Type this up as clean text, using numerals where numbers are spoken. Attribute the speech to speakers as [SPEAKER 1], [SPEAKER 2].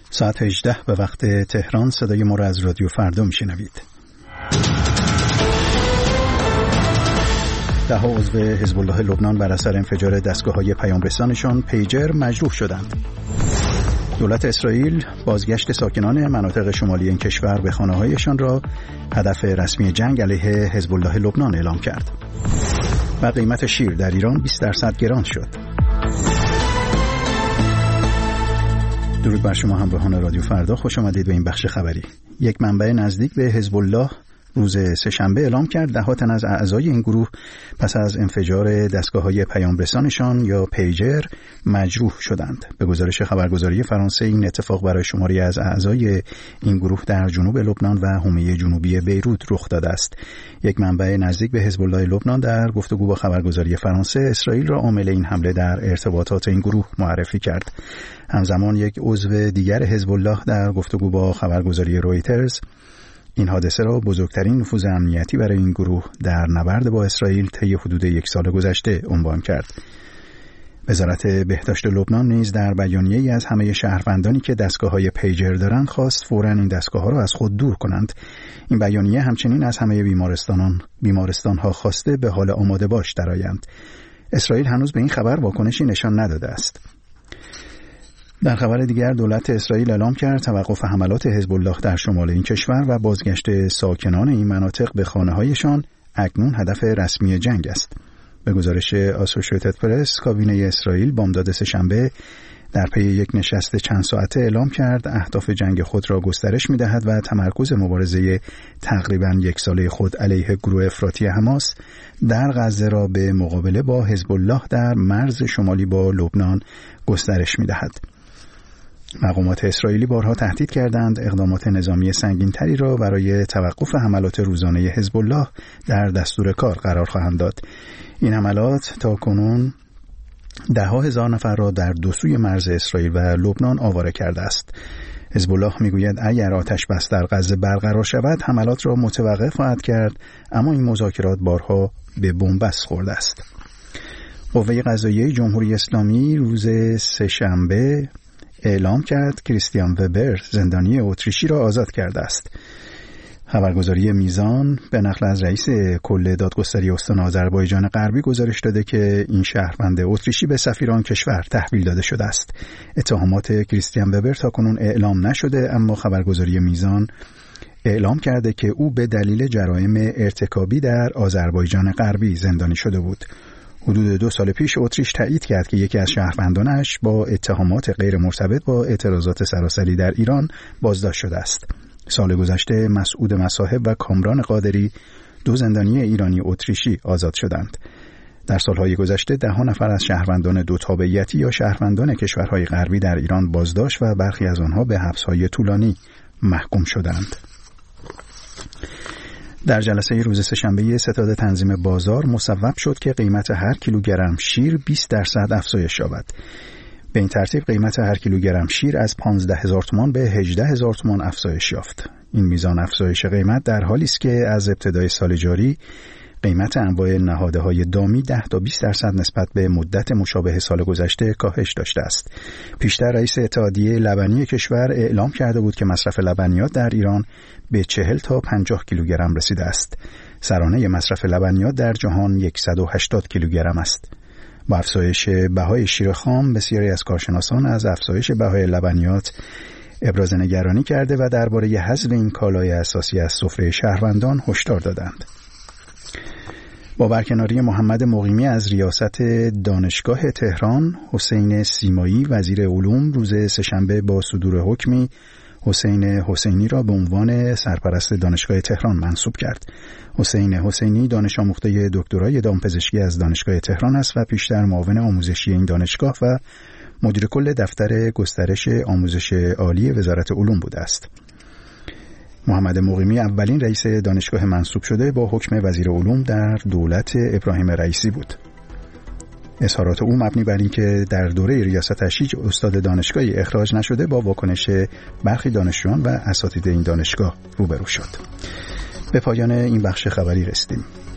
[SPEAKER 1] ساعت 18 به وقت تهران. صدای ما را از رادیو فردا میشنوید. 10 عضو حزب الله لبنان بر اثر انفجار دستگاه‌های پیام‌رسانشان پیجر مجروح شدند. دولت اسرائیل بازگشت ساکنان مناطق شمالی این کشور به خانه‌هایشان را هدف رسمی جنگ علیه حزب الله لبنان اعلام کرد. و قیمت شیر در ایران 20% گران شد. درود بر شما همراهان رادیو فردا، خوش آمدید به این بخش خبری. یک منبع نزدیک به حزب الله روز سه‌شنبه اعلام کرد 10 تن از اعضای این گروه پس از انفجار دستگاه‌های پیام‌رسانشان یا پیجر مجروح شدند. به گزارش خبرگزاری فرانسه این اتفاق برای شماری از اعضای این گروه در جنوب لبنان و حومه جنوبی بیروت رخ داده است. یک منبع نزدیک به حزب الله لبنان در گفتگو با خبرگزاری فرانسه اسرائیل را عامل این حمله در ارتباطات این گروه معرفی کرد. همزمان یک عضو دیگر حزب الله در گفتگو با خبرگزاری رویترز این حادثه را بزرگترین نفوذ امنیتی برای این گروه در نبرد با اسرائیل طی حدود 1 سال گذشته عنوان کرد. وزارت بهداشت لبنان نیز در بیانیه‌ای از همه شهروندانی که دستگاه‌های پیجر دارند خواست فوراً این دستگاه‌ها را از خود دور کنند. این بیانیه همچنین از همه بیمارستان‌ها خواسته به حال آماده باش درآیند. اسرائیل هنوز به این خبر واکنشی نشان نداده است. در خبر دیگر دولت اسرائیل اعلام کرد توقف حملات حزب الله در شمال این کشور و بازگشت ساکنان این مناطق به خانه‌هایشان اکنون هدف رسمی جنگ است. به گزارش آسوشییتد پرس، کابینه اسرائیل بامداد سه‌شنبه در پی یک نشست چند ساعته اعلام کرد اهداف جنگ خود را گسترش می‌دهد و تمرکز مبارزه تقریباً 1 ساله خود علیه گروه افراطی حماس در غزه را به مقابله با حزب الله در مرز شمالی با لبنان گسترش می‌دهد. مقامات اسرائیلی بارها تهدید کردند اقدامات نظامی سنگین‌تری را برای توقف حملات روزانه حزب الله در دستور کار قرار خواهند داد. این حملات تاکنون 10,000 نفر را در دو سوی مرز اسرائیل و لبنان آواره کرده است. حزب الله میگوید اگر آتش بس در غزه برقرار شود حملات را متوقف خواهد کرد، اما این مذاکرات بارها به بن‌بست خورده است. قوه قضاییه جمهوری اسلامی روز سه‌شنبه اعلام کرد کریستیان وبر زندانی اتریشی را آزاد کرده است. خبرگزاری میزان به نقل از رئیس کل دادگستری استان آذربایجان غربی گزارش داده که این شهروند اتریشی به سفیران کشور تحویل داده شده است. اتهامات کریستیان وبر تاکنون اعلام نشده، اما خبرگزاری میزان اعلام کرده که او به دلیل جرایم ارتکابی در آذربایجان غربی زندانی شده بود. حدود 2 سال پیش اتریش تایید کرد که یکی از شهروندانش با اتهامات غیر مرتبط با اعتراضات سراسری در ایران بازداشت شده است. سال گذشته مسعود مصاحب و کامران قادری 2 زندانی ایرانی اتریشی آزاد شدند. در سالهای گذشته 10 نفر از شهروندان 2 تابعیتی یا شهروندان کشورهای غربی در ایران بازداشت و برخی از آنها به حبس‌های طولانی محکوم شدند. در جلسه روز سه‌شنبه ستاد تنظیم بازار مصوب شد که قیمت هر کیلوگرم شیر 20% افزایش یابد. به این ترتیب قیمت هر کیلوگرم شیر از 15,000 تومان به 18,000 تومان افزایش یافت. این میزان افزایش قیمت در حالی است که از ابتدای سال جاری قیمت انواع نهادهای دامی 10 تا 20% نسبت به مدت مشابه سال گذشته کاهش داشته است. پیشتر رئیس اتحادیه لبنی کشور اعلام کرده بود که مصرف لبنیات در ایران به 40 تا 50 کیلوگرم رسیده است. سرانه مصرف لبنیات در جهان 180 کیلوگرم است. با افزایش بهای شیر خام بسیاری از کارشناسان از افزایش بهای لبنیات ابراز نگرانی کرده و درباره حذف این کالای اساسی از سفره شهروندان هشدار دادند. با برکناری محمد مقیمی از ریاست دانشگاه تهران، حسین سیمایی وزیر علوم روز سه‌شنبه با صدور حکمی حسین حسینی را به عنوان سرپرست دانشگاه تهران منصوب کرد. حسین حسینی دانش آموخته دکترای دامپزشکی از دانشگاه تهران است و پیشتر معاون آموزشی این دانشگاه و مدیر کل دفتر گسترش آموزش عالی وزارت علوم بوده است. محمد مقیمی اولین رئیس دانشگاه منصوب شده با حکم وزیر علوم در دولت ابراهیم رئیسی بود. اظهارات او مبنی بر این که در دوره ریاستش هیچ استاد دانشگاهی اخراج نشده با واکنش برخی دانشجویان و اساتید این دانشگاه روبرو شد. به پایان این بخش خبری رسیدیم.